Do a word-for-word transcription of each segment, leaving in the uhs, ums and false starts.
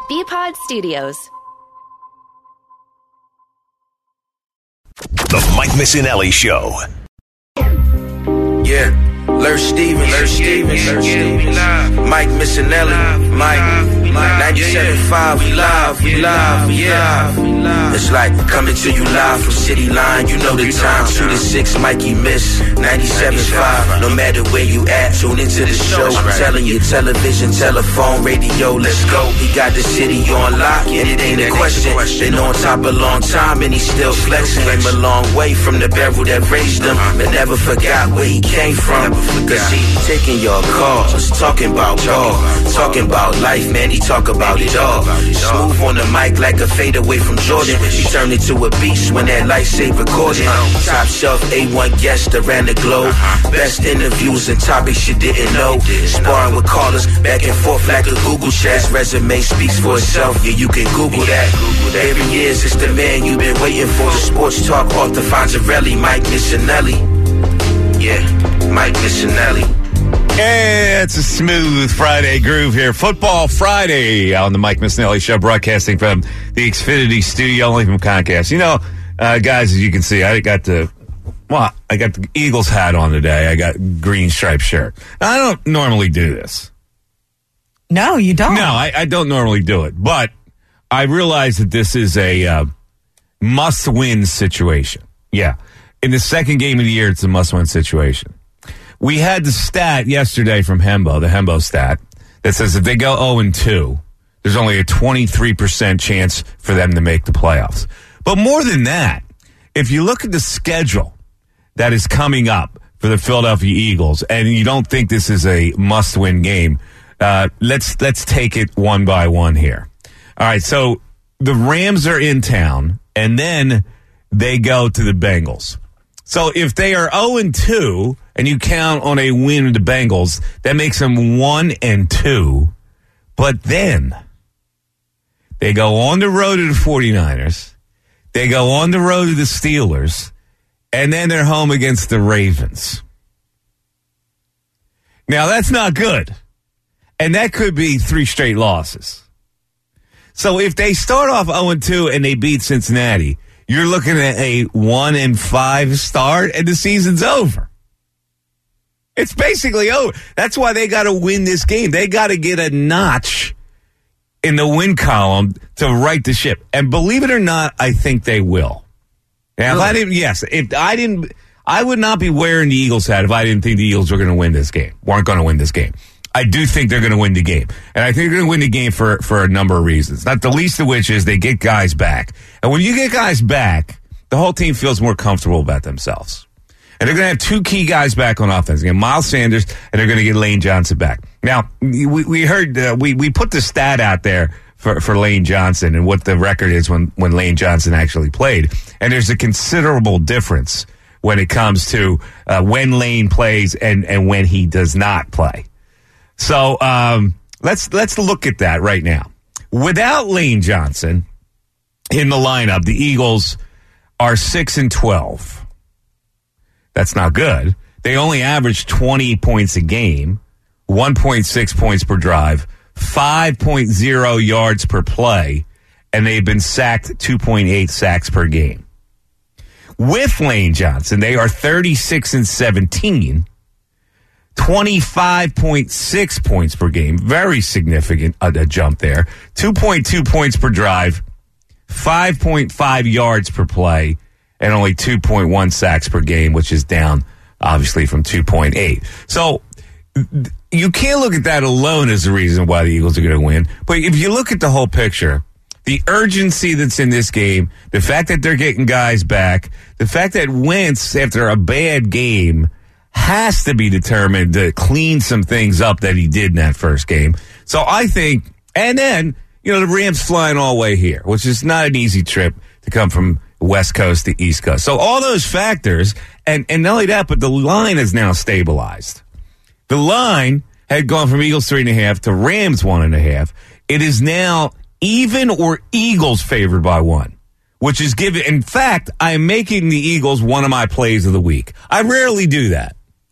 B-Pod Studios. The Mike Missinelli Show. Yeah, Lurch Stevens, Lurch Stevens, Lurch Stevens, Mike Missinelli, Mike, ninety-seven point five, we live, we live, yeah. It's like coming to you live from City Line, you know the time, two to six, Mikey Miss, ninety-seven point five, no matter where you at, tune into the show, I'm telling you, television, telephone, radio, let's go. He got the city on lock, and it ain't a question, been on top a long time, and he still flexing, came a long way from the barrel that raised him, but never forgot where he came from, cause he taking your calls, talking about ball, talking about life, man, he talk about it all. Smooth on the mic like a fade away from Jordan. He turned into a beast when that light saved recording. Top shelf A one guest around the globe. Best interviews and topics you didn't know. Sparring with callers back and forth like a Google chat. Resume speaks for itself, yeah, you can Google that. Here he is, it's the man you've been waiting for. The sports talk off the Fonzarelli, Mike Missinelli. Yeah, Mike Missinelli. Yeah, it's a smooth Friday groove here. Football Friday on the Mike Missinelli Show, broadcasting from the Xfinity studio, only from Comcast. You know, uh, guys, as you can see, I got the, well, I got the Eagles hat on today. I got green striped shirt. Now, I don't normally do this. No, you don't. No, I, I don't normally do it. But I realize that this is a uh, must-win situation. Yeah. In the second game of the year, it's a must-win situation. We had the stat yesterday from Hembo, the Hembo stat, that says if they go oh and two, there's only a twenty-three percent chance for them to make the playoffs. But more than that, if you look at the schedule that is coming up for the Philadelphia Eagles, and you don't think this is a must-win game, uh, let's let's take it one by one here. All right, so the Rams are in town, and then they go to the Bengals. So if they are oh and two, and you count on a win with the Bengals, that makes them one and two. But then they go on the road to the 49ers. They go on the road to the Steelers. And then they're home against the Ravens. Now, that's not good. And that could be three straight losses. So if they start off oh and two and they beat Cincinnati, you're looking at a one and five start and the season's over. It's basically over. That's why they got to win this game. They got to get a notch in the win column to right the ship. And believe it or not, I think they will. Now, really? if I didn't, yes, if I didn't, I would not be wearing the Eagles hat if I didn't think the Eagles were going to win this game. weren't going to win this game. I do think they're going to win the game. And I think they're going to win the game for, for a number of reasons. Not the least of which is they get guys back. And when you get guys back, the whole team feels more comfortable about themselves. And they're going to have two key guys back on offense. They're going to get Miles Sanders, and they're going to get Lane Johnson back. Now, we, we heard, uh, we, we put the stat out there for, for Lane Johnson and what the record is when, when Lane Johnson actually played. And there's a considerable difference when it comes to uh, when Lane plays and, and when he does not play. So um, let's let's look at that right now. Without Lane Johnson in the lineup, the Eagles are six and twelve. That's not good. They only average twenty points a game, one point six points per drive, five point oh yards per play, and they've been sacked two point eight sacks per game. With Lane Johnson, they are thirty-six and seventeen, twenty-five point six points per game. Very significant uh, a jump there. two point two points per drive, five point five yards per play, and only two point one sacks per game, which is down, obviously, from two point eight. So you can't look at that alone as the reason why the Eagles are going to win. But if you look at the whole picture, the urgency that's in this game, the fact that they're getting guys back, the fact that Wentz, after a bad game, has to be determined to clean some things up that he did in that first game. So I think, and then, you know, the Rams flying all the way here, which is not an easy trip to come from West Coast to East Coast. So all those factors, and, and not only that, but the line is now stabilized. The line had gone from Eagles three and a half to Rams one and a half. It is now even or Eagles favored by one, which is given. In fact, I'm making the Eagles one of my plays of the week. I rarely do that.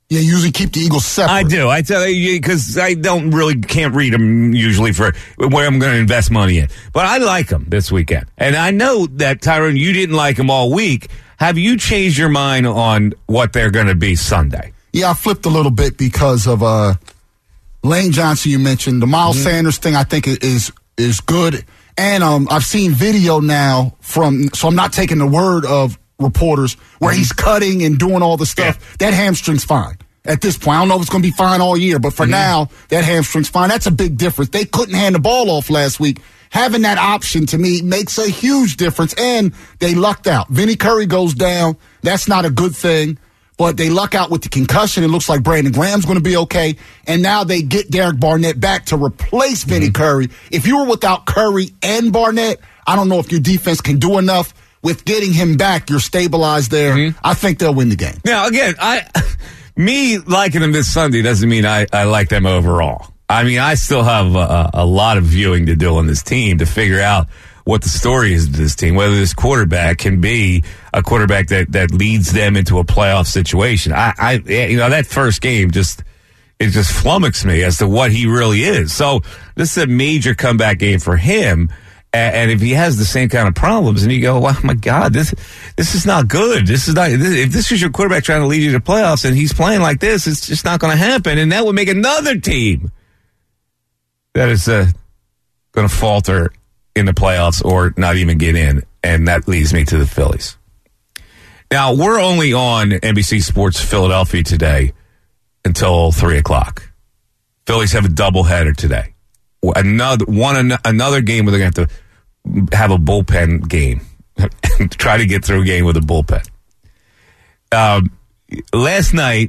Yeah, you usually keep the Eagles separate. I do. I tell you because I don't really can't read them usually for where I'm going to invest money in. But I like them this weekend, and I know that Tyrone, you didn't like them all week. Have you changed your mind on what they're going to be Sunday? Yeah, I flipped a little bit because of uh, Lane Johnson. You mentioned the Miles mm-hmm. Sanders thing. I think is is good, and um, I've seen video now from. So I'm not taking the word of reporters where he's cutting and doing all the stuff. Yeah. That hamstring's fine at this point. I don't know if it's going to be fine all year, but for mm-hmm. now, that hamstring's fine. That's a big difference. They couldn't hand the ball off last week. Having that option to me makes a huge difference, and they lucked out. Vinny Curry goes down. That's not a good thing, but they luck out with the concussion. It looks like Brandon Graham's going to be okay, and now they get Derek Barnett back to replace mm-hmm. Vinny Curry. If you were without Curry and Barnett, I don't know if your defense can do enough. With getting him back, you're stabilized there. Mm-hmm. I think they'll win the game. Now, again, I, me liking them this Sunday doesn't mean I, I like them overall. I mean, I still have a, a lot of viewing to do on this team to figure out what the story is of this team, whether this quarterback can be a quarterback that, that leads them into a playoff situation. I, I, you know, that first game just, it just flummoxed me as to what he really is. So this is a major comeback game for him. And if he has the same kind of problems, and you go, "Wow, my God, this this is not good. This is not. This, if this is your quarterback trying to lead you to playoffs, and he's playing like this, it's just not going to happen." And that would make another team that is uh, going to falter in the playoffs or not even get in, and that leads me to the Phillies. Now we're only on N B C Sports Philadelphia today until three o'clock. Phillies have a doubleheader today. Another one, another game where they're going to have to have a bullpen game. Try to get through a game with a bullpen. Um, last night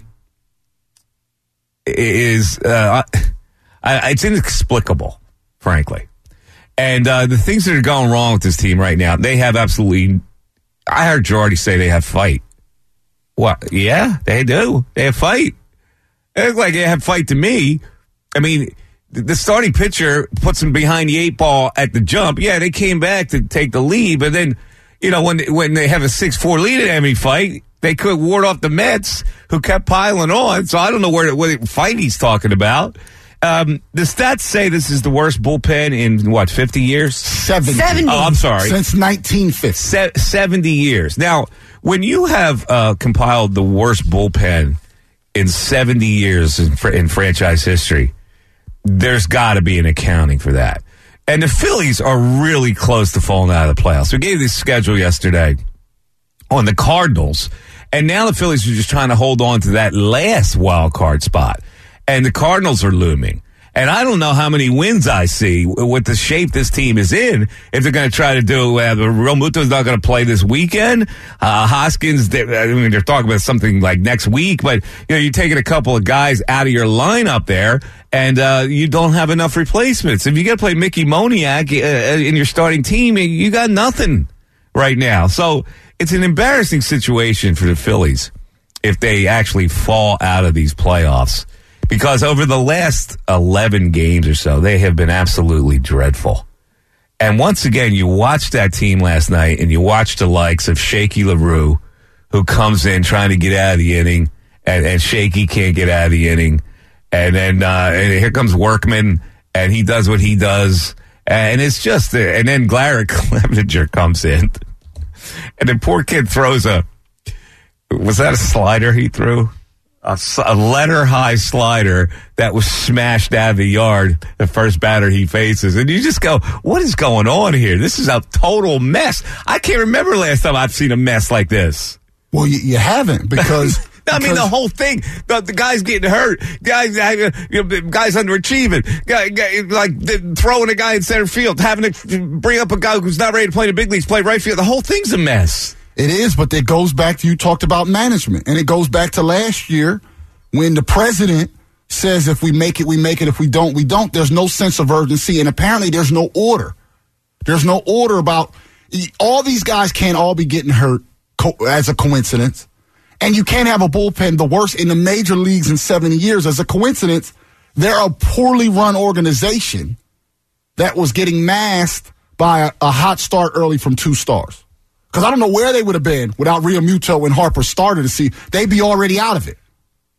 is uh, I, it's inexplicable, frankly. And uh, the things that are going wrong with this team right now, they have absolutely. I heard Girardi say they have fight. What? Yeah, they do. They have fight. They look like they have fight to me. I mean. The starting pitcher puts them behind the eight ball at the jump. Yeah, they came back to take the lead, but then, you know, when when they have a six four lead in every fight, they could ward off the Mets, who kept piling on. So I don't know where what fight he's talking about. Um, the stats say this is the worst bullpen in, what, fifty years? seventy. seventy. Oh, I'm sorry. Since nineteen fifty. Se- seventy years. Now, when you have uh, compiled the worst bullpen in seventy years in, fr- in franchise history, there's got to be an accounting for that. And the Phillies are really close to falling out of the playoffs. We gave this schedule yesterday on the Cardinals, and now the Phillies are just trying to hold on to that last wild card spot. And the Cardinals are looming. And I don't know how many wins I see with the shape this team is in. If they're going to try to do, uh, Real Muto's not going to play this weekend. Uh, Hoskins, they, I mean, they're talking about something like next week, but you know, you're taking a couple of guys out of your lineup there, and uh, you don't have enough replacements. If you got to play Mickey Moniak uh, in your starting team, you got nothing right now. So it's an embarrassing situation for the Phillies if they actually fall out of these playoffs. Because over the last eleven games or so, they have been absolutely dreadful. And once again, you watched that team last night, and you watched the likes of Shaky LaRue, who comes in trying to get out of the inning, and, and Shaky can't get out of the inning. And then uh, and here comes Workman, and he does what he does. And it's just, and then Garrett Clevenger comes in. And the poor kid throws a, was that a slider he threw? A, a letter-high slider that was smashed out of the yard, the first batter he faces. And you just go, what is going on here? This is a total mess. I can't remember last time I've seen a mess like this. Well, you, you haven't, because... I mean, the whole thing, the, the guy's getting hurt, guys, uh, you know, guys underachieving, guy, guy, like the, throwing a guy in center field, having to bring up a guy who's not ready to play in the big leagues, play right field. The whole thing's a mess. It is, but it goes back to, you talked about management, and it goes back to last year when the president says if we make it, we make it. If we don't, we don't. There's no sense of urgency, and apparently there's no order. There's no order about, all these guys can't all be getting hurt co- as a coincidence, and you can't have a bullpen the worst in the major leagues in seventy years as a coincidence. They're a poorly run organization that was getting masked by a, a hot start early from two stars. Because I don't know where they would have been without Real Muto and Harper started to see. They'd be already out of it.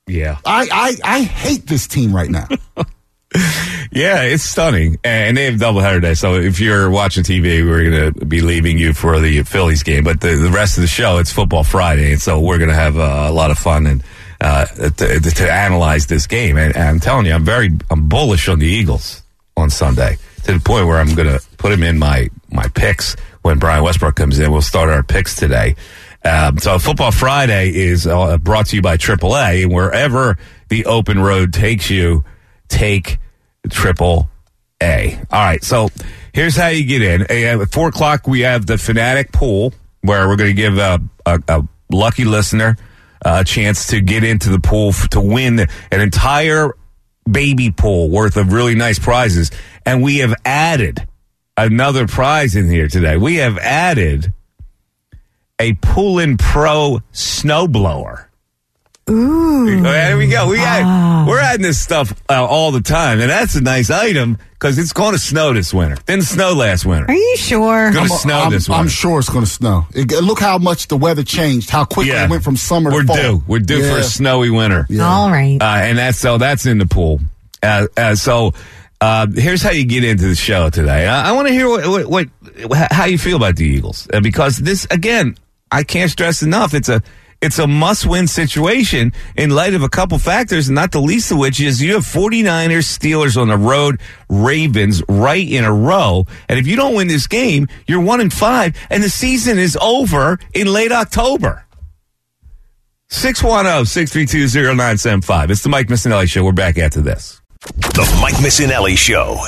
Yeah. I, I, I hate this team right now. Yeah, it's stunning. And they have doubleheader today. So if you're watching T V, we're going to be leaving you for the Phillies game. But the, the rest of the show, it's Football Friday. And so we're going to have uh, a lot of fun and uh, to, to analyze this game. And, and I'm telling you, I'm very I'm bullish on the Eagles on Sunday to the point where I'm going to put them in my, my picks when Brian Westbrook comes in. We'll start our picks today. Um, so Football Friday is uh, brought to you by triple A. And wherever the open road takes you, take triple A. All right, so here's how you get in. At four o'clock, we have the Fanatic pool, where we're going to give a, a, a lucky listener a chance to get into the pool f- to win an entire baby pool worth of really nice prizes. And we have added another prize in here today. We have added a Poolin Pro snowblower. Ooh. There we go. We wow. add, we're adding this stuff uh, all the time, and that's a nice item because it's going to snow this winter. Didn't snow last winter. Are you sure? It's going to I'm, snow I'm, this winter. I'm sure it's going to snow. It, look how much the weather changed, how quickly Yeah. it went from summer We're to fall. due. We're due Yeah. for a snowy winter. Yeah. All right. Uh, and that's so that's in the pool. Uh, uh, so uh, here's how you get into the show today. I, I want to hear what, what, what how you feel about the Eagles uh, because this again, I can't stress enough. It's a it's a must-win situation in light of a couple factors, not the least of which is you have 49ers, Steelers on the road, Ravens right in a row, and if you don't win this game, you're one and five, and the season is over in late October. six one zero, six three two, zero nine seven five. It's the Mike Missinelli Show. We're back after this. The Mike Missinelli Show.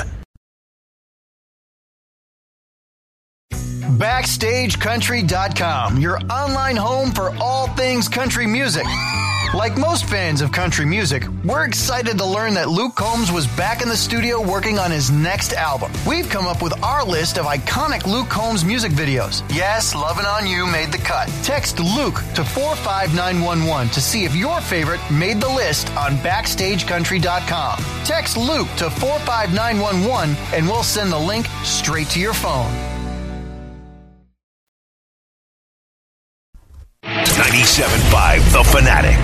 Backstage Country dot com, your online home for all things country music. Like most fans of country music, we're excited to learn that Luke Combs was back in the studio working on his next album. We've come up with our list of iconic Luke Combs music videos. Yes, Lovin' On You made the cut. Text Luke to four five nine one one to see if your favorite made the list on Backstage Country dot com. Text Luke to four five nine one one and we'll send the link straight to your phone. ninety-seven point five The Fanatic.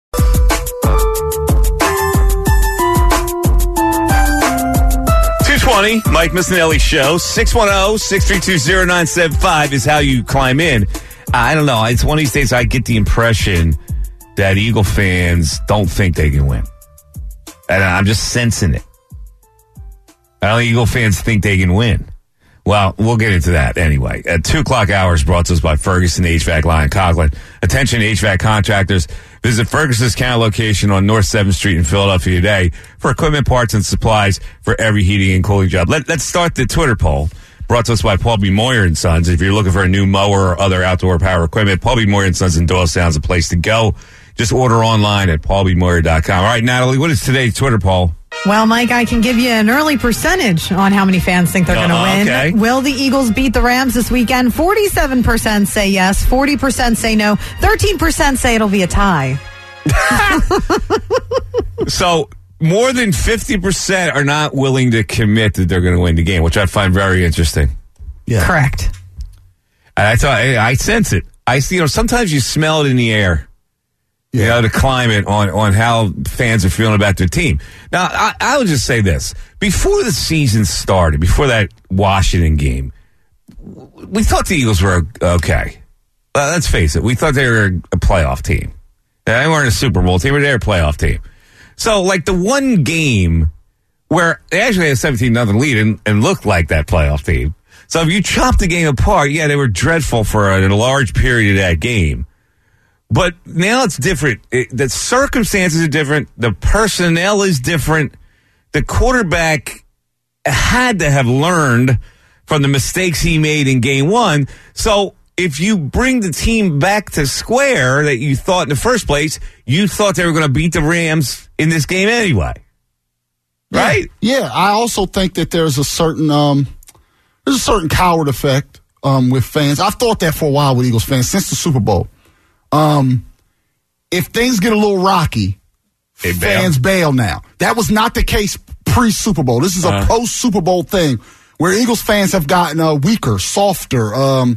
two twenty, Mike Missinelli Show. six one zero, six three two, zero nine seven five is how you climb in. I don't know. It's one of these days I get the impression that Eagle fans don't think they can win. And I'm just sensing it. I don't think Eagle fans think they can win. Well, we'll get into that anyway. At two o'clock hours brought to us by Ferguson H V A C Line Conklin. Attention H V A C contractors. Visit Ferguson's counter location on North seventh Street in Philadelphia today for equipment, parts, and supplies for every heating and cooling job. Let, let's start the Twitter poll. Brought to us by Paul B. Moyer and Sons. If you're looking for a new mower or other outdoor power equipment, Paul B. Moyer and Sons in Doylestown is a place to go. Just order online at paul b moyer dot com. All right, Natalie, what is today's Twitter poll? Well, Mike, I can give you an early percentage on how many fans think they're going to Uh, win. okay. Will the Eagles beat the Rams this weekend? forty-seven percent say yes, forty percent say no, thirteen percent say it'll be a tie. So more than fifty percent are not willing to commit that they're going to win the game, which I find very interesting. Yeah. Correct. And I thought, I, I sense it. I see, you know, sometimes you smell it in the air. You Yeah. know, the climate on, on how fans are feeling about their team. Now, I, I would just say this. Before the season started, before that Washington game, we thought the Eagles were okay. Uh, let's face it. We thought they were a playoff team. They weren't a Super Bowl team, but they were a playoff team. So, like, the one game where they actually had a seventeen nothing lead and, and looked like that playoff team. So, if you chop the game apart, yeah, they were dreadful for a, a large period of that game. But now it's different. It, the circumstances are different. The personnel is different. The quarterback had to have learned from the mistakes he made in game one. So if you bring the team back to square that you thought in the first place, you thought they were going to beat the Rams in this game anyway. Right? Yeah, yeah, I also think that there's a certain um, there's a certain coward effect um, with fans. I've thought that for a while with Eagles fans since the Super Bowl. Um, if things get a little rocky, They bail. fans bail now. That was not the case pre-Super Bowl. This is a Uh. post-Super Bowl thing where Eagles fans have gotten uh, weaker, softer. Um,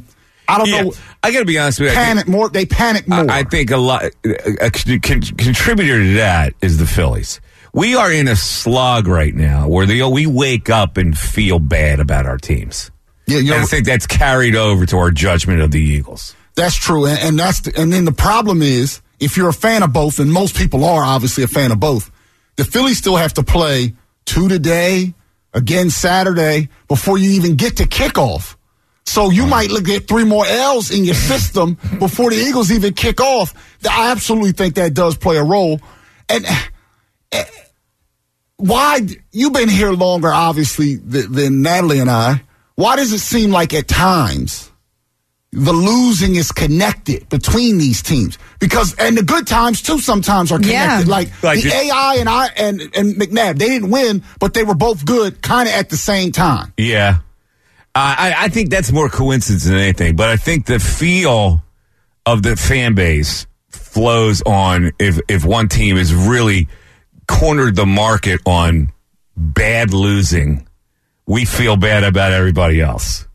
I don't yeah. know. I got to be honest with you. Panic more. They panic more. I, I think a lot. A con- contributor to that is the Phillies. We are in a slog right now where they, we wake up and feel bad about our teams. Yeah, you know, and I think that's carried over to our judgment of the Eagles. That's true, and, and that's the, and then the problem is if you're a fan of both, and most people are obviously a fan of both. The Phillies still have to play two today, again Saturday, before you even get to kickoff. So you might look at three more L's in your system before the Eagles even kick off. I absolutely think that does play a role. And uh, why, you've been here longer, obviously, th- than Natalie and I. Why does it seem like at times the losing is connected between these teams? Because, and the good times, too, sometimes are connected. Yeah. Like, like the A I and I and, and McNabb, they didn't win, but they were both good kind of at the same time. Yeah. Uh, I, I think that's more coincidence than anything, but I think the feel of the fan base flows on if, if one team has really cornered the market on bad losing, we feel bad about everybody else.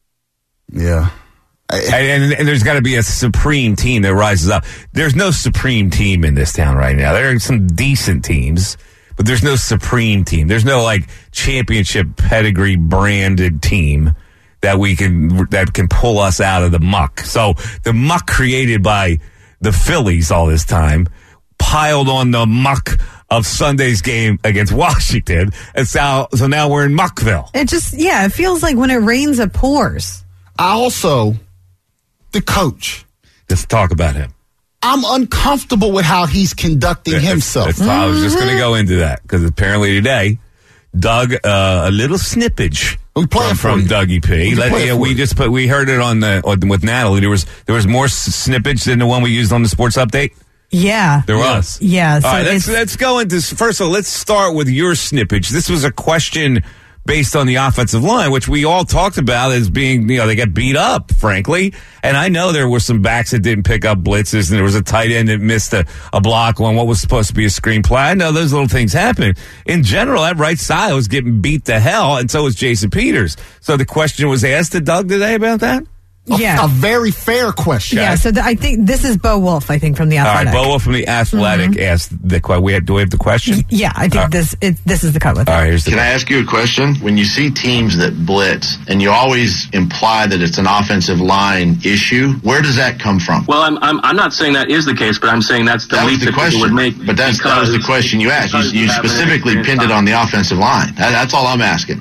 Yeah. And, and, and there's got to be a supreme team that rises up. There's no supreme team in this town right now. There are some decent teams, but there's no supreme team. There's no like championship pedigree branded team that we can that can pull us out of the muck. So the muck created by the Phillies all this time piled on the muck of Sunday's game against Washington, and so so now we're in Muckville. It just yeah, it feels like when it rains, it pours. I also, the coach. Let's talk about him. I'm uncomfortable with how he's conducting That's- himself. that's- I was just going to go into that because apparently today, Doug, uh, a little snippage We play it from, for from you. Dougie P. We Let- play it yeah, for we you. just put we heard it on the on, with Natalie. There was there was more s- snippage than the one we used on the sports update. Yeah. There was. Yeah. So All right, let's it's- let's go into first of all. Let's start with your snippage. This was a question based on the offensive line, which we all talked about as being, you know, they got beat up, frankly. And I know there were some backs that didn't pick up blitzes, and there was a tight end that missed a, a block on what was supposed to be a screen play. I know those little things happen. In general, that right side was getting beat to hell, and so was Jason Peters. So the question was asked to Doug today about that? A, Yeah. a very fair question. Yeah, so the, I think this is Bo Wolf, I think, from the All right, Athletic. Bo Wolf from the Athletic asked the question. We have, do we have the question? Yeah, I think Uh, this it, this is the cut with All it. right, here's the Can I ask you a question? When you see teams that blitz and you always imply that it's an offensive line issue, where does that come from? Well, I'm, I'm I'm not saying that is the case, but I'm saying that's the That was leap the that people question. would make. But that's, that was the because- question you asked. You, because you you have an specifically inexperienced pinned it on the offensive line. That, that's all I'm asking.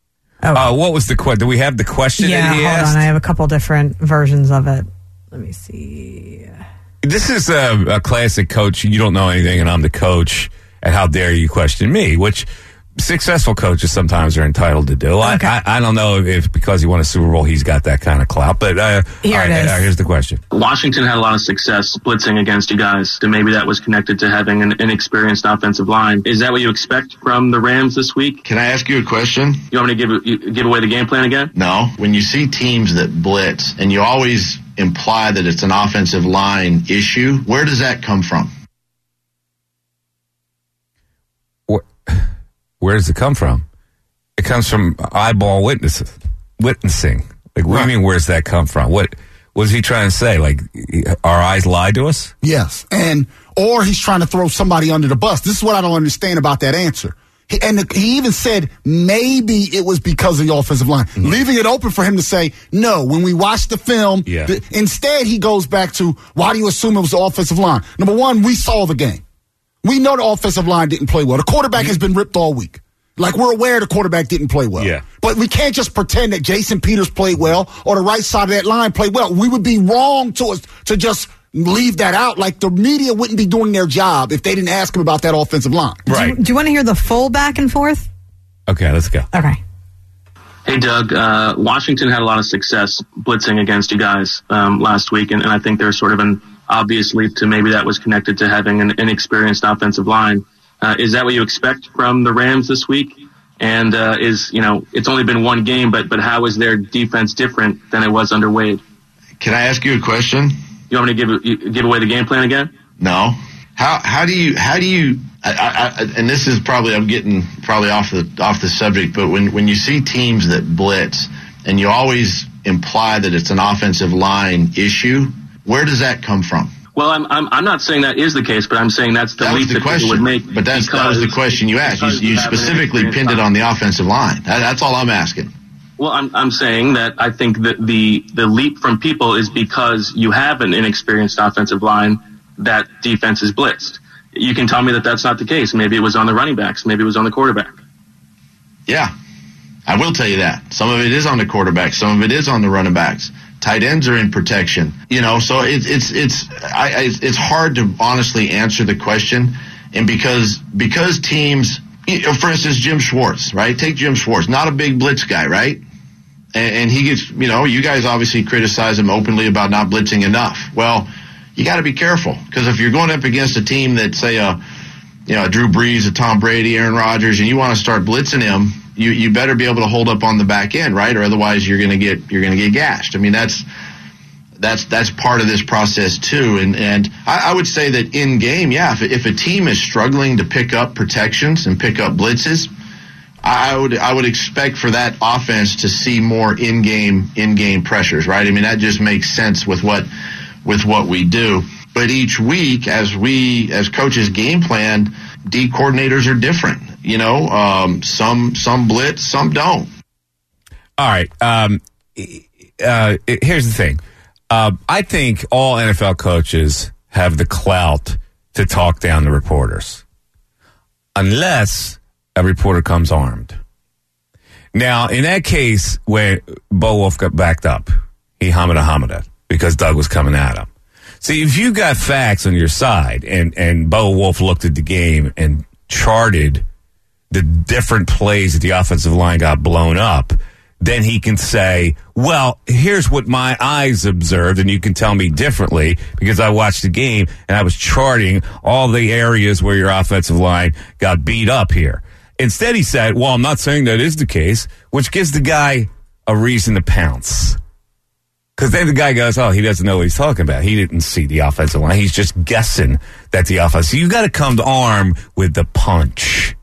Uh, what was the question? Do we have the question Yeah, that he hold asked? on. I have a couple different versions of it. Let me see. This is a, a classic coach. You don't know anything, and I'm the coach, and how dare you question me, which successful coaches sometimes are entitled to do. Okay. I, I, I don't know if because he won a Super Bowl, he's got that kind of clout, but uh, Here all it right, is. uh, here's the question. Washington had a lot of success blitzing against you guys, and maybe that was connected to having an inexperienced offensive line. Is that what you expect from the Rams this week? Can I ask you a question? You want me to give you- give away the game plan again? No. When you see teams that blitz and you always imply that it's an offensive line issue, where does that come from? Where, where does it come from? It comes from eyeball witnesses, witnessing. Like, what do you mean, where's that come from? What was he trying to say? Like, our eyes lied to us? Yes. And, or he's trying to throw somebody under the bus. This is what I don't understand about that answer. He, and the, he even said maybe it was because of the offensive line, mm-hmm. leaving it open for him to say, no, when we watched the film, Yeah. the, instead he goes back to, why do you assume it was the offensive line? Number one, we saw the game. We know the offensive line didn't play well. The quarterback has been ripped all week. Like, we're aware the quarterback didn't play well. Yeah. But we can't just pretend that Jason Peters played well or the right side of that line played well. We would be wrong to us to just leave that out. Like, the media wouldn't be doing their job if they didn't ask him about that offensive line. Right. Do you, do you want to hear the full back and forth? Okay, let's go. Okay. Hey, Doug, uh, Washington had a lot of success blitzing against you guys um, last week, and, and I think there's sort of an obvious leap to maybe that was connected to having an inexperienced offensive line. Uh, is that what you expect from the Rams this week? And uh, is, you know, it's only been one game, but but how is their defense different than it was under Wade? Can I ask you a question? You want me to give give away the game plan again? No. How how do you how do you I, I, I, and this is probably I'm getting probably off the off the subject, but when when you see teams that blitz and you always imply that it's an offensive line issue, where does that come from? Well, I'm, I'm I'm not saying that is the case, but I'm saying that's the that leap was the that question. people would make. But that's, that was the question you asked. You, you specifically pinned it on the offensive line. That, that's all I'm asking. Well, I'm I'm saying that I think that the, the leap from people is because you have an inexperienced offensive line that defense is blitzed. You can tell me that that's not the case. Maybe it was on the running backs. Maybe it was on the quarterback. Yeah, I will tell you that. Some of it is on the quarterback. Some of it is on the running backs. Tight ends are in protection, you know. So it, it's it's I, I, it's hard to honestly answer the question, and because because teams, you know, for instance, Jim Schwartz, right? Take Jim Schwartz, not a big blitz guy, right? And, and he gets, you know, you guys obviously criticize him openly about not blitzing enough. Well, you got to be careful, because if you're going up against a team that, say, a you know, Drew Brees, a Tom Brady, Aaron Rodgers, and you want to start blitzing him, you you better be able to hold up on the back end, right? Or otherwise you're going to get you're going to get gashed. I mean, that's that's that's part of this process too. And and I, I would say that in game, yeah, if if a team is struggling to pick up protections and pick up blitzes, I would I would expect for that offense to see more in game in game pressures, right? I mean, that just makes sense with what with what we do. But each week, as we as coaches game plan, D coordinators are different. You know, um, some some blitz, some don't. All right. Um, uh, here's the thing. Uh, I think all N F L coaches have the clout to talk down the reporters, unless a reporter comes armed. Now, in that case, when Bo Wolf got backed up, he hamada hamada because Doug was coming at him. See, if you got facts on your side, and and Bo Wolf looked at the game and charted the different plays that the offensive line got blown up, then he can say, well, here's what my eyes observed, and you can tell me differently because I watched the game and I was charting all the areas where your offensive line got beat up here. Instead, he said, well, I'm not saying that is the case, which gives the guy a reason to pounce. Because then the guy goes, oh, he doesn't know what he's talking about. He didn't see the offensive line. He's just guessing that the offense. So you got to come to arm with the punch.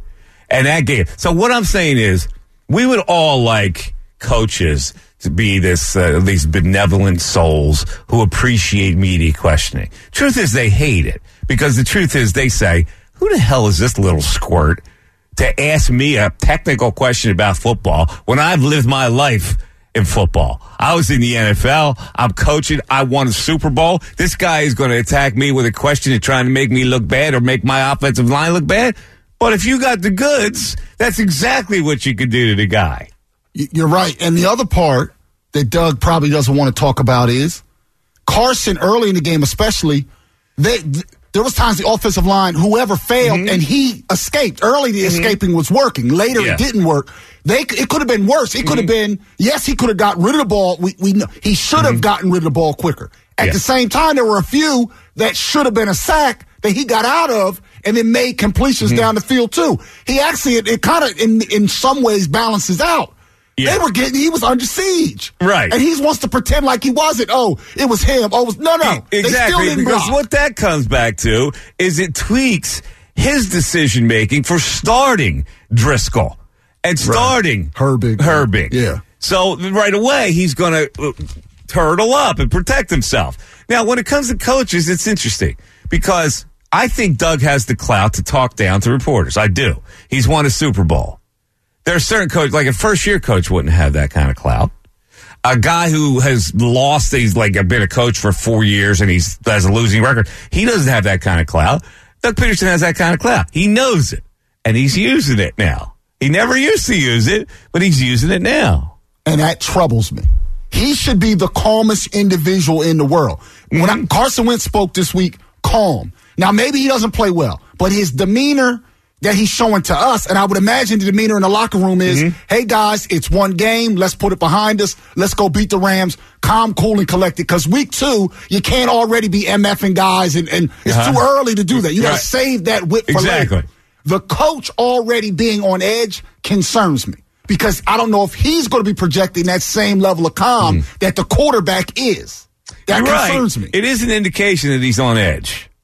And that game. So what I'm saying is, we would all like coaches to be this uh, these benevolent souls who appreciate media questioning. Truth is, they hate it, because the truth is, they say, who the hell is this little squirt to ask me a technical question about football when I've lived my life in football? I was in the N F L. I'm coaching. I won a Super Bowl. This guy is going to attack me with a question and trying to make me look bad or make my offensive line look bad. But if you got the goods, that's exactly what you could do to the guy. You're right. And the other part that Doug probably doesn't want to talk about is Carson early in the game, especially, they, th- there was times the offensive line, whoever failed, mm-hmm. and he escaped. Early, the mm-hmm. escaping was working. Later, yeah. it didn't work. They It could have been worse. It could have mm-hmm. been, yes, he could have got rid of the ball. We, we know He should have mm-hmm. gotten rid of the ball quicker. At yeah. the same time, there were a few that should have been a sack that he got out of and then made completions mm-hmm. down the field too. He actually, it, it kind of in in some ways balances out. Yeah. They were getting, he was under siege. Right. And he wants to pretend like he wasn't. Oh, it was him. Oh, it was, no, no. Exactly. They still didn't because block. What that comes back to is it tweaks his decision making for starting Driscoll and starting right. Herbig. Herbig. Yeah. So right away, he's going to turtle up and protect himself. Now, when it comes to coaches, it's interesting because I think Doug has the clout to talk down to reporters. I do. He's won a Super Bowl. There are certain coaches, like a first-year coach wouldn't have that kind of clout. A guy who has lost, he's like been a coach for four years and he's has a losing record, he doesn't have that kind of clout. Doug Peterson has that kind of clout. He knows it, and he's using it now. He never used to use it, but he's using it now. And that troubles me. He should be the calmest individual in the world. When mm-hmm. I, Carson Wentz spoke this week, calm. Now, maybe he doesn't play well, but his demeanor that he's showing to us, and I would imagine the demeanor in the locker room is, mm-hmm. hey, guys, it's one game. Let's put it behind us. Let's go beat the Rams. Calm, cool, and collected. Because week two, you can't already be MFing guys, and, and it's uh-huh. too early to do that. You got to right. save that whip for exactly. later. The coach already being on edge concerns me because I don't know if he's going to be projecting that same level of calm mm. that the quarterback is. That You're concerns right. me. It is an indication that he's on edge.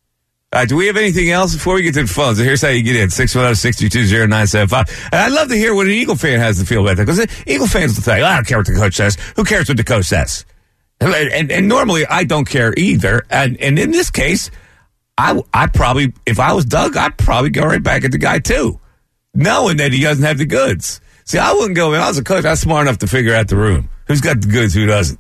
All right, do we have anything else before we get to the phones? Here's how you get in, six one zero, six two two, zero nine seven five. And I'd love to hear what an Eagle fan has to feel about that, because Eagle fans will tell you, I don't care what the coach says. Who cares what the coach says? And, and, and normally I don't care either. And, and in this case, I, I probably, if I was Doug, I'd probably go right back at the guy too, knowing that he doesn't have the goods. See, I wouldn't go, if I was a coach, I'm smart enough to figure out the room. Who's got the goods, who doesn't?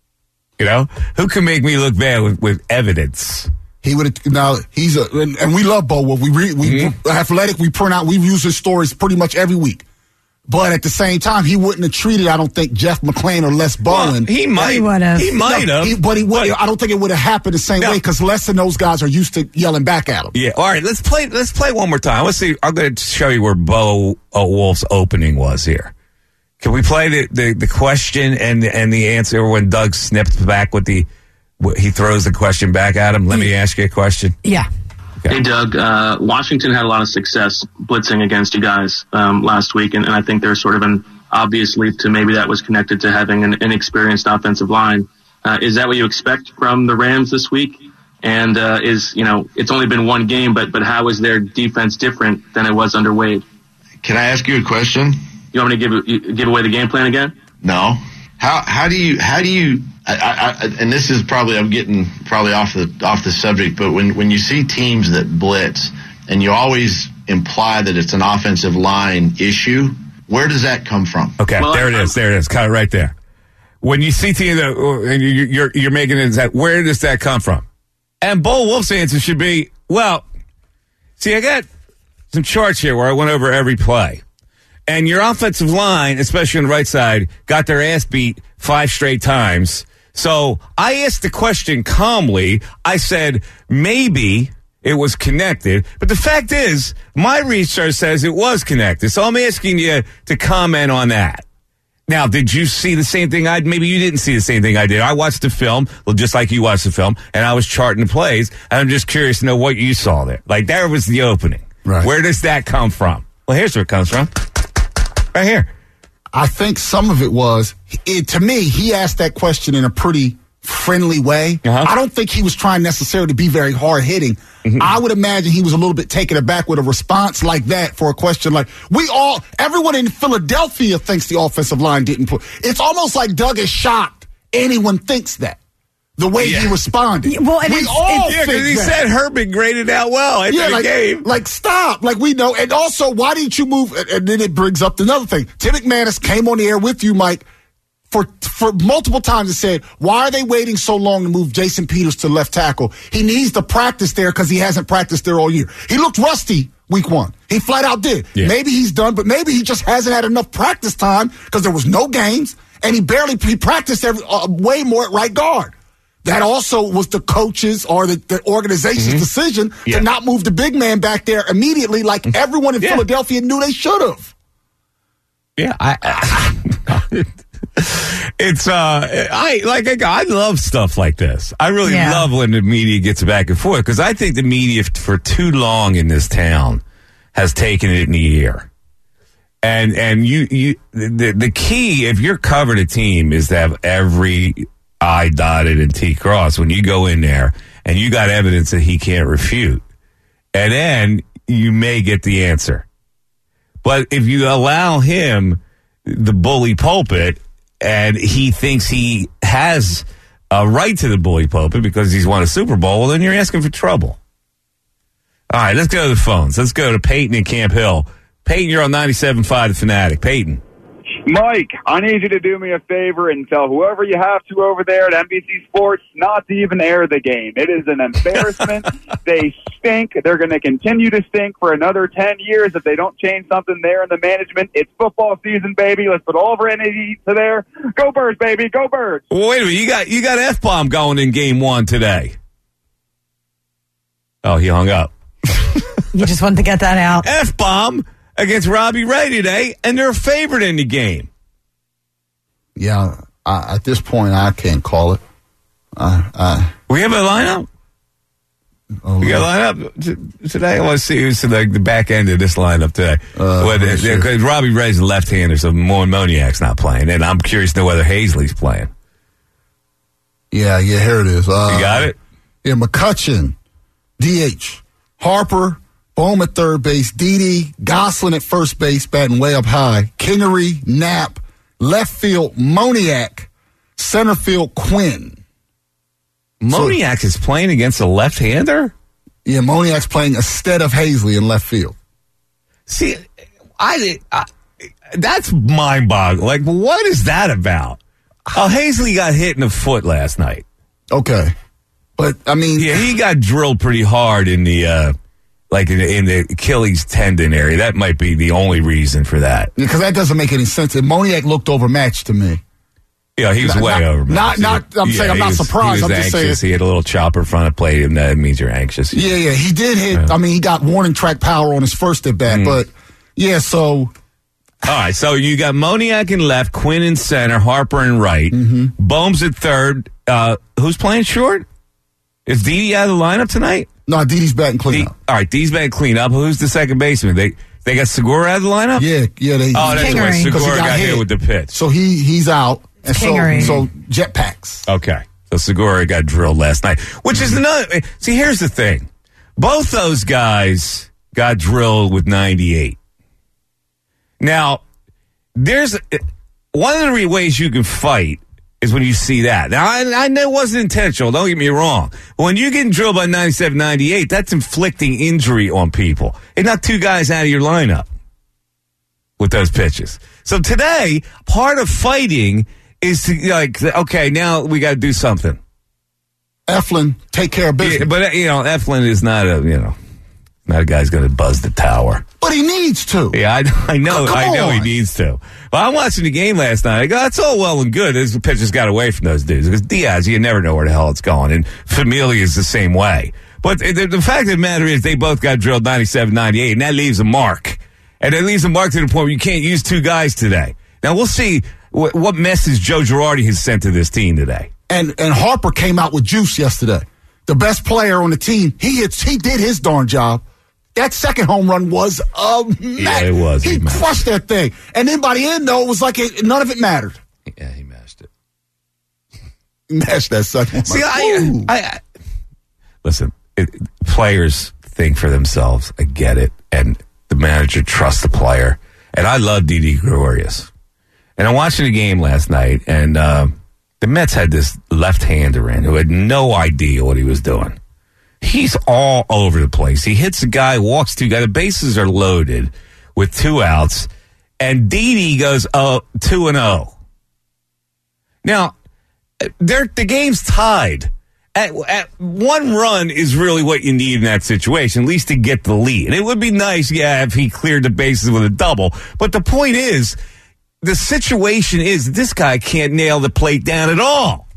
You know? Who can make me look bad with, with evidence? He would have, now, he's a, and, and we love Bo Wolf. We, re, we mm-hmm. Athletic, we print out, we use his stories pretty much every week. But at the same time, he wouldn't have treated, I don't think, Jeff McClain or Les Bowen. Well, he might. He would have. He might no, have. He, but he would. I don't think it would have happened the same no. way, because Les and those guys are used to yelling back at him. Yeah. All right. Let's play. Let's play one more time. Let's see. I'm going to show you where Bo uh, Wolf's opening was here. Can we play the, the, the question and and the answer when Doug snips back with the? He throws the question back at him. Let me ask you a question. Yeah. Okay. Hey, Doug, uh, Washington had a lot of success blitzing against you guys um, last week, and, and I think there's sort of an obvious leap to maybe that was connected to having an inexperienced offensive line. Uh, is that what you expect from the Rams this week? And uh, is, you know, it's only been one game, but but how is their defense different than it was under Wade? Can I ask you a question? You want me to give give away the game plan again? No. How how do you how do you I, I, and this is probably I'm getting probably off the off the subject, but when when you see teams that blitz and you always imply that it's an offensive line issue, where does that come from? Okay, well, there it I'm, is. There it is. Cut it right there. When you see teams that and you, you're you're making it that, where does that come from? And Bo Wolf's answer should be, well, see, I got some charts here where I went over every play. And your offensive line, especially on the right side, got their ass beat five straight times. So I asked the question calmly. I said, maybe it was connected. But the fact is, my research says it was connected. So I'm asking you to comment on that. Now, did you see the same thing I did? Maybe you didn't see the same thing I did. I watched the film, well, just like you watched the film, and I was charting the plays. And I'm just curious to know what you saw there. Like, there was the opening. Right. Where does that come from? Well, here's where it comes from. Right here. I think some of it was, it, to me, he asked that question in a pretty friendly way. Uh-huh. I don't think he was trying necessarily to be very hard-hitting. Mm-hmm. I would imagine he was a little bit taken aback with a response like that for a question like, we all, everyone in Philadelphia thinks the offensive line didn't put. It's almost like Doug is shocked anyone thinks that. The way yeah. he responded. Yeah, well, and we it's, all it's, yeah, because he that. said Herbig graded out well at yeah, the like, game. Like, stop. Like, we know. And also, why didn't you move? And then it brings up another thing. Tim McManus came on the air with you, Mike, for for multiple times and said, why are they waiting so long to move Jason Peters to left tackle? He needs to practice there because he hasn't practiced there all year. He looked rusty week one. He flat out did. Yeah. Maybe he's done, but maybe he just hasn't had enough practice time because there was no games, and he barely he practiced every, uh, way more at right guard. That also was the coach's or the, the organization's mm-hmm. decision yeah. to not move the big man back there immediately like mm-hmm. everyone in yeah. Philadelphia knew they should have. Yeah, I, I it's, uh, I, like, I, I love stuff like this. I really yeah. love when the media gets back and forth, because I think the media for too long in this town has taken it in the ear. And, and you, you, the, the key, if you're covered a team, is to have every I dotted and T crossed when you go in there and you got evidence that he can't refute. And then you may get the answer. But if you allow him the bully pulpit and he thinks he has a right to the bully pulpit because he's won a Super Bowl, well, then you're asking for trouble. All right, let's go to the phones. Let's go to Peyton in Camp Hill. Peyton, you're on ninety-seven point five The Fanatic. Peyton. Mike, I need you to do me a favor and tell whoever you have to over there at N B C Sports not to even air the game. It is an embarrassment. They stink. They're going to continue to stink for another ten years if they don't change something there in the management. It's football season, baby. Let's put all of our energy to there. Go Birds, baby. Go Birds. Well, wait a minute. You got, you got F-bomb going in game one today. Oh, he hung up. You just wanted to get that out. F-bomb against Robbie Ray today, and they're a favorite in the game. Yeah, I, at this point, I can't call it. I, I, we have a lineup? Oh, we got a lineup t- today? I want to see who's like the back end of this lineup today. Uh, well, sure. Robbie Ray's a left-hander, so Moore Moniak's not playing, and I'm curious to know whether Hazley's playing. Yeah, yeah, here it is. Uh, you got it? Yeah, McCutcheon. D H. Harper, Bohm at third base, Didi, Gosselin at first base, batting way up high. Kingery, Knapp, left field, Moniak, center field, Quinn. Moniak so, is playing against a left-hander? Yeah, Moniak's playing instead of Hazley in left field. See, I, I that's mind-boggling. Like, what is that about? Oh, Hazley got hit in the foot last night. Okay. But, I mean... Yeah, he got drilled pretty hard in the, uh, like, in the, in the Achilles tendon area. That might be the only reason for that. Because that doesn't make any sense. And Moniak looked overmatched to me. Yeah, he was not, way not, overmatched. Not, not, I'm yeah, saying I'm not was, surprised. He was I'm just anxious. saying. He had a little chopper in front of plate, and that means you're anxious. Yeah, yeah, he did hit. Yeah. I mean, he got warning track power on his first at bat, mm. but, yeah, so... All right, so you got Moniak in left, Quinn in center, Harper in right, mm-hmm. Bohm's at third. Uh, who's playing short? Is Didi out of the lineup tonight? No, Didi's batting cleanup. D- all right, Didi's batting cleanup. Who's the second baseman? They they got Segura out of the lineup? Yeah, yeah. They, oh, that's Kingery. right. Segura got, got hit. hit with the pitch. So he he's out. And so, so jetpacks. Okay. So Segura got drilled last night, which is another. See, here's the thing. Both those guys got drilled with ninety-eight. Now, there's one of the ways you can fight is when you see that. Now, I, I know it wasn't intentional. Don't get me wrong. But when you're getting drilled by ninety-seven, ninety-eight, that's inflicting injury on people. It's not two guys out of your lineup with those pitches. So today, part of fighting is to, like, okay, now we got to do something. Eflin, take care of business. Yeah, but, you know, Eflin is not a, you know, not a guy's going to buzz the tower. But he needs to. Yeah, I, I know. Come I know on. he needs to. Well, I'm watching the game last night. I go, that's all well and good. This pitchers got away from those dudes. Because Diaz, you never know where the hell it's going. And Familia is the same way. But the, the fact of the matter is they both got drilled ninety-seven, ninety-eight, and that leaves a mark. And it leaves a mark to the point where you can't use two guys today. Now, we'll see what, what message Joe Girardi has sent to this team today. And and Harper came out with juice yesterday. The best player on the team. He hits, he did his darn job. That second home run was a mess. Yeah, it was. He, he crushed that thing. And then by the end, though, it was like it, none of it mattered. Yeah, he mashed it. He mashed that second. See, like, I, I, I listen. It, players think for themselves. I get it, and the manager trusts the player. And I love Didi Gregorius. And I'm watching the game last night, and uh, the Mets had this left-hander in who had no idea what he was doing. He's all over the place. He hits a guy, walks two guys. The bases are loaded with two outs, and Didi goes oh, two and oh. Now, they're, the game's tied. At, at one run is really what you need in that situation, at least to get the lead. And it would be nice, yeah, if he cleared the bases with a double. But the point is, the situation is this guy can't nail the plate down at all.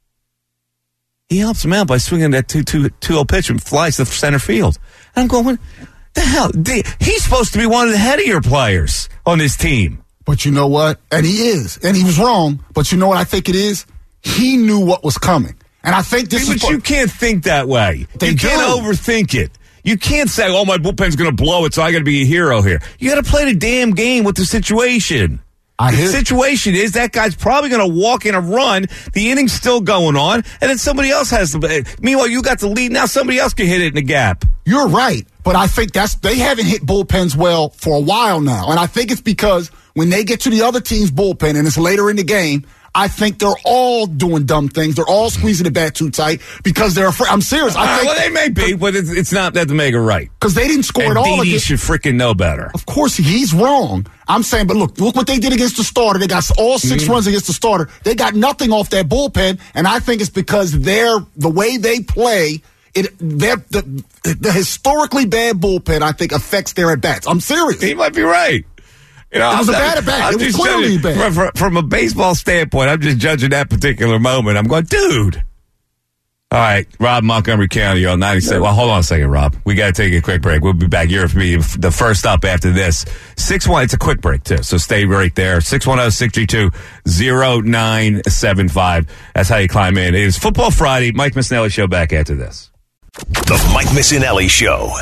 He helps him out by swinging that two two two oh pitch and flies to center field. And I'm going, what the hell? He's supposed to be one of the headier players on this team. But you know what? And he is. And he was wrong. But you know what I think it is? He knew what was coming. And I think this but is... But you can't think that way. They you can't do. overthink it. You can't say, oh, my bullpen's going to blow it, so I got to be a hero here. You got to play the damn game with the situation. I the hear situation is that guy's probably going to walk in a run. The inning's still going on, and then somebody else has the. Meanwhile, you got the lead. Now somebody else can hit it in the gap. You're right, but I think that's they haven't hit bullpens well for a while now, and I think it's because when they get to the other team's bullpen and it's later in the game, I think they're all doing dumb things. They're all squeezing the bat too tight because they're afraid. I'm serious. I uh, think well, they may be, but it's, it's not that to make it right. Because they didn't score and at all. Didi Against, should freaking know better. Of course, he's wrong. I'm saying, but look, look what they did against the starter. They got all six mm-hmm. runs against the starter. They got nothing off that bullpen, and I think it's because they're the way they play. It they're, the the historically bad bullpen, I think, affects their at bats. I'm serious. He might be right. You know, it was I'm, a bad at bat. I'm It was clearly judging, bad. From, from a baseball standpoint, I'm just judging that particular moment. I'm going, dude. All right, Rob, Montgomery County, you're on ninety-seven. Well, hold on a second, Rob. We got to take a quick break. We'll be back. You're the first up after this. six one, it's a quick break, too, so stay right there. six one zero, six three two, zero nine seven five. That's how you climb in. It is Football Friday. Mike Missinelli Show back after this. The Mike Missinelli Show.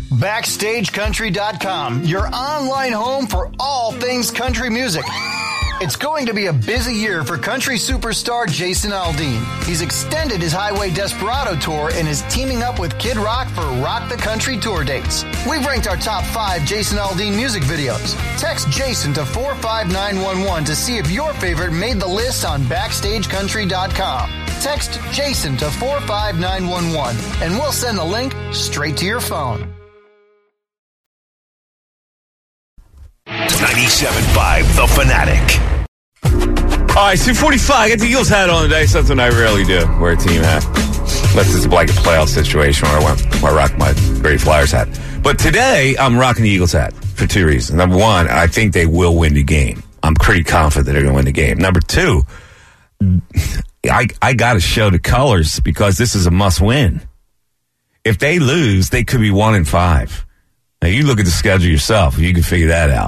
Backstage Country dot com, your online home for all things country music. It's going to be a busy year for country superstar Jason Aldean. He's extended his Highway Desperado tour and is teaming up with Kid Rock for Rock the Country tour dates. We've ranked our top five Jason Aldean music videos. Text Jason to four five nine one one to see if your favorite made the list on backstage country dot com. Text Jason to four five nine one one and we'll send the link straight to your phone. ninety-seven point five The Fanatic. All right, two forty-five. I got the Eagles hat on today, something I rarely do. Wear a team hat. Unless it's a blanket playoff situation where I, went, where I rock my Great Flyers hat. But today, I'm rocking the Eagles hat for two reasons. Number one, I think they will win the game. I'm pretty confident that they're going to win the game. Number two, I, I got to show the colors because this is a must-win. If they lose, they could be one and five. Now, you look at the schedule yourself. You can figure that out.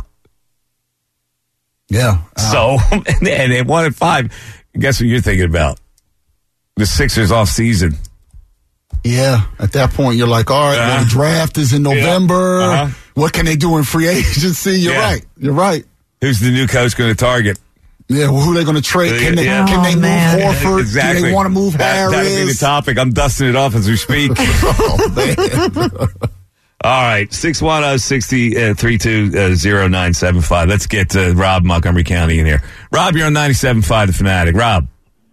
Yeah. Uh, so, and, and at one and five, guess what you're thinking about? The Sixers off season. Yeah. At that point, you're like, all right, uh-huh. well, the draft is in November. Yeah. Uh-huh. What can they do in free agency? You're yeah. right. You're right. Who's the new coach going to target? Yeah, well, who are they going to trade? Can they, yeah. can they oh, move man. Horford? Exactly. Do they want to move that, Harris? That'll be the topic. I'm dusting it off as we speak. Oh, man. All right, six one zero, six three two, zero nine seven five. Let's get uh, Rob Montgomery County in here. Rob, you're on ninety-seven point five The Fanatic. Rob.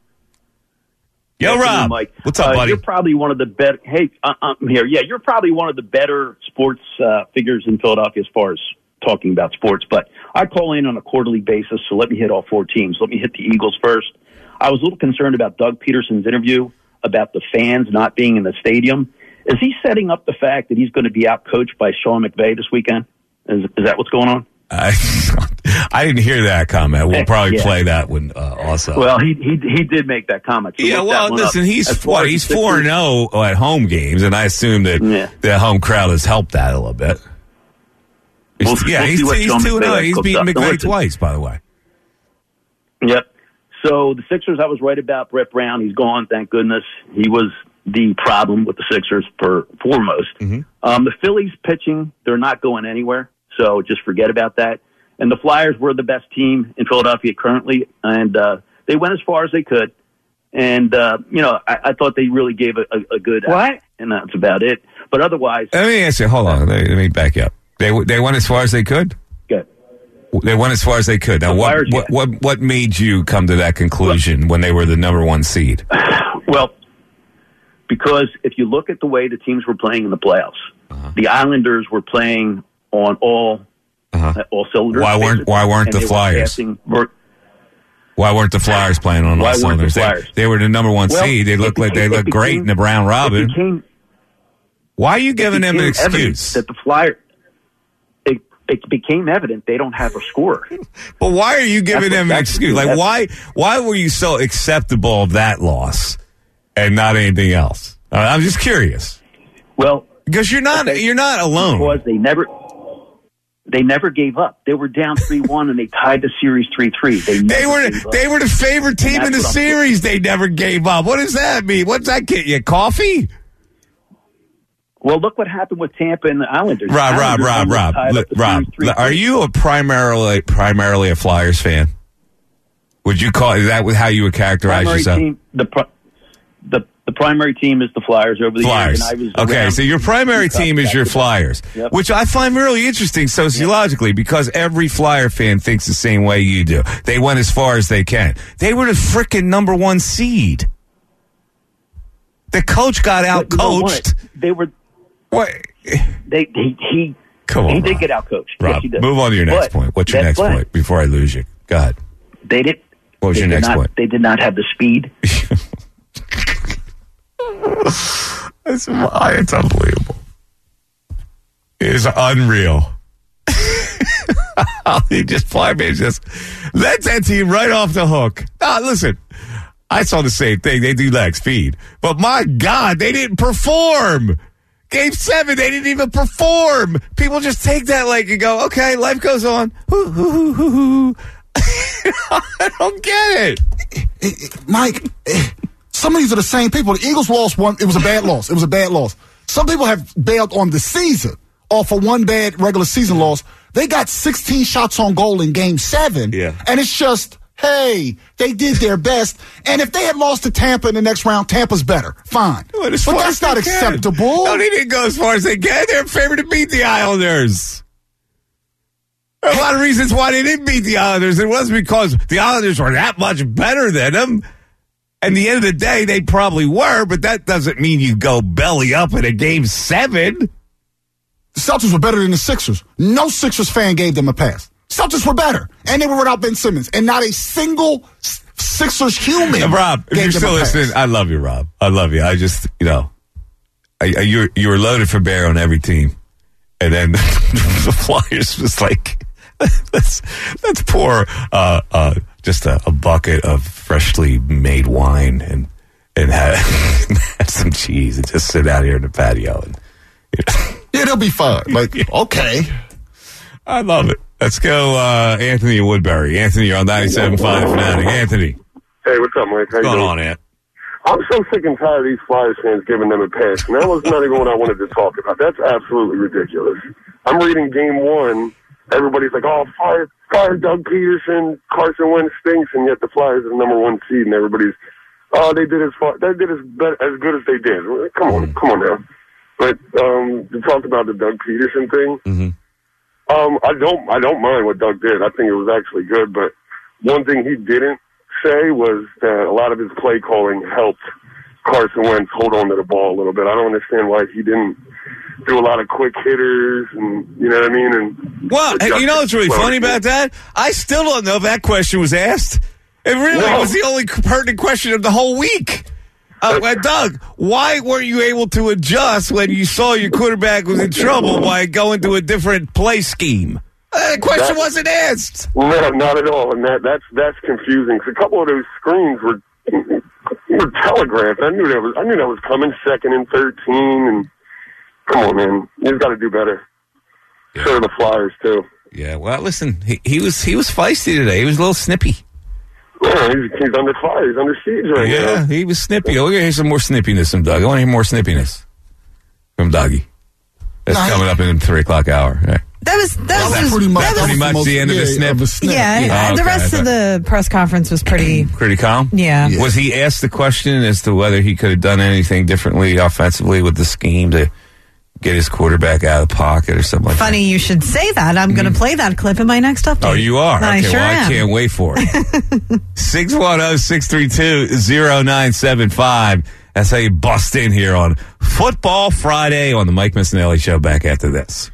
Yo, Rob. Mike. What's up, uh, buddy? You're probably one of the better. Hey, uh, I'm here. Yeah, you're probably one of the better sports uh, figures in Philadelphia as far as talking about sports. But I call in on a quarterly basis, so let me hit all four teams. Let me hit the Eagles first. I was a little concerned about Doug Peterson's interview about the fans not being in the stadium. Is he setting up the fact that he's going to be out-coached by Sean McVay this weekend? Is, is that what's going on? I, I didn't hear that comment. We'll probably yeah. play that one uh, also. Well, he he he did make that comment. So yeah, well, listen, up. he's what he's four and zero at home games, and I assume that yeah. the home crowd has helped that a little bit. He's, we'll, yeah, we'll he's, he's, he's two and zero. He's beaten McVay twice, by the way. Yep. So the Sixers, I was right about Brett Brown. He's gone, thank goodness. He was the problem with the Sixers for foremost. Mm-hmm. Um, the Phillies pitching, they're not going anywhere, so just forget about that. And the Flyers were the best team in Philadelphia currently, and uh, they went as far as they could. And, uh, you know, I, I thought they really gave a, a, a good what? Out, and that's about it. But otherwise... Let me ask you, hold on, let me back up. They they went as far as they could? Good. They went as far as they could. Now, the what, Flyers, what, yeah. what, what made you come to that conclusion well, when they were the number one seed? Well... Because if you look at the way the teams were playing in the playoffs, uh-huh. the Islanders were playing on all uh-huh. uh, all cylinders. Why weren't Why weren't the Flyers? Were, why weren't the Flyers playing on all cylinders? The they, they were the number one well, seed. They looked became, like they looked became, great in the Brown Robin. Became, why are you giving them an excuse? That the Flyers. It, it became evident they don't have a scorer. But why are you giving that's them what, an excuse? Like why? Why were you so acceptable of that loss? And not anything else. Uh, I'm just curious. Well, because you're not okay, you're not alone. Because they never they never gave up. They were down three one and they tied the series three three. They they were they were the favorite team in the series. They never gave up. What does that mean? What's that get you? Coffee? Well, look what happened with Tampa and the Islanders. Rob, Rob, Rob, Rob, Rob, Rob. Are you a primarily primarily a Flyers fan? Would you call is that how you would characterize primary yourself? Team, the, the the primary team is the Flyers over the Flyers. years. And I was okay, so your primary team is your Flyers, yep. which I find really interesting sociologically yep. because every Flyer fan thinks the same way you do. They went as far as they can. They were the frickin' number one seed. The coach got out coached. They were. What? They he he. Come on, he Rob. did get out coached. Rob, yes, he did. Move on to your next but point. What's your next but, point before I lose you? Go ahead. They did. What was your next not, point? They did not have the speed. It's, it's unbelievable. It is unreal. He just fly me just let that team right off the hook. Ah, listen, I saw the same thing. They do lack speed, but my God, they didn't perform. Game seven, they didn't even perform. People just take that like and go, okay, life goes on. Hoo, hoo, hoo, hoo, hoo. I don't get it, Mike. Some of these are the same people. The Eagles lost one. It was a bad loss. It was a bad loss. Some people have bailed on the season off of one bad regular season loss. They got sixteen shots on goal in game seven. Yeah. And it's just, hey, they did their best. And if they had lost to Tampa in the next round, Tampa's better. Fine. Well, but that's not acceptable. No, they didn't go as far as they can. They're favored to beat the Islanders. There are a lot of reasons why they didn't beat the Islanders. It wasn't because the Islanders were that much better than them. And the end of the day, they probably were, but that doesn't mean you go belly up in a game seven. The Celtics were better than the Sixers. No Sixers fan gave them a pass. Celtics were better, and they were without Ben Simmons, and not a single Sixers human. Uh, Rob, if gave you're them still a pass. listening, I love you, Rob. I love you. I just, you know, I, I, you're you were loaded for bear on every team, and then the Flyers was like, let's let's pour uh, uh, just a, a bucket of freshly made wine and and have, have some cheese and just sit out here in the patio and. You know. Yeah, they'll be fine. Like, okay. I love it. Let's go, uh, Anthony Woodbury. Anthony, you're on ninety-seven point five Fanatic. Anthony. Hey, what's up, Mike? How What's you going doing? on, Ant? I'm so sick and tired of these Flyers fans giving them a pass. And that was not even what I wanted to talk about. That's absolutely ridiculous. I'm reading game one. Everybody's like, oh, fire, fire Doug Peterson, Carson Wentz stinks, and yet the Flyers are the number one seed, and everybody's, oh, they did as far, they did as, as good as they did. Come on, come on now. But um, to talk about the Doug Peterson thing, mm-hmm. um, I don't, I don't mind what Doug did. I think it was actually good. But one thing he didn't say was that a lot of his play calling helped Carson Wentz hold on to the ball a little bit. I don't understand why he didn't do a lot of quick hitters, and you know what I mean. And well, hey, you know what's really funny about that? I still don't know if that question was asked. It really no. was the only pertinent question of the whole week. Uh, uh, Doug, why weren't you able to adjust when you saw your quarterback was in trouble by going to a different play scheme? Uh, the question that, wasn't asked. No, not at all. And that that's that's confusing. Cause a couple of those screens were were telegraphed. I knew that was I knew that was coming. Second and thirteen, and come on, man, he's got to do better. Yeah. So the Flyers too. Yeah. Well, listen, he, he was he was feisty today. He was a little snippy. Yeah, he's, he's under fire. He's under siege right yeah, now. Yeah, he was snippy. Oh, we're going to hear some more snippiness from Doug. I want to hear more snippiness from Dougie. That's no, coming up in the three o'clock hour. Right. That was that well, was that's pretty much, that was pretty much most, the end yeah, of the snip. Of the snip. Yeah, yeah. Oh, the okay, rest of the press conference was pretty pretty calm. Yeah. yeah. Was he asked the question as to whether he could have done anything differently offensively with the scheme to get his quarterback out of the pocket or something like Funny that? you should say that. I'm going to play that clip in my next update. Oh, you are? I okay, sure well, am. I can't wait for it. six one zero, six three two, zero nine seven five. That's how you bust in here on Football Friday on the Mike Missinelli Show. Back after this.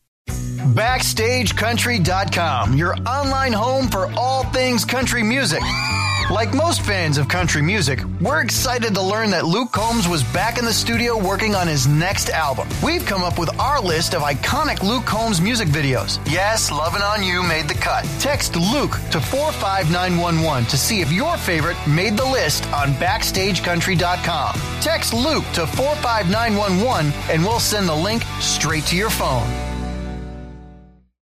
Backstage Country dot com, your online home for all things country music. Like most fans of country music, we're excited to learn that Luke Combs was back in the studio working on his next album. We've come up with our list of iconic Luke Combs music videos. Yes, Lovin' On You made the cut. Text Luke to four five nine one one to see if your favorite made the list on Backstage Country dot com. Text Luke to four five nine one one and we'll send the link straight to your phone.